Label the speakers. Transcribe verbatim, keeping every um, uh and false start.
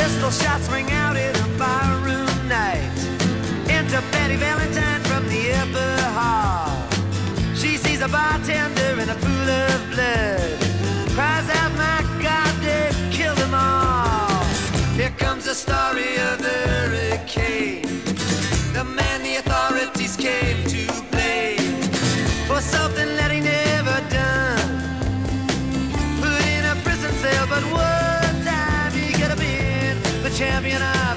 Speaker 1: Pistol shots ring out in a barroom night. Enter Betty Valentine from the upper hall. She sees a bartender in a pool of blood, cries out, my God, they've killed them all. Here comes the story of the hurricane, the man the authorities came to blame for something that he never done. Put in a prison cell, but one time he could have been the champion of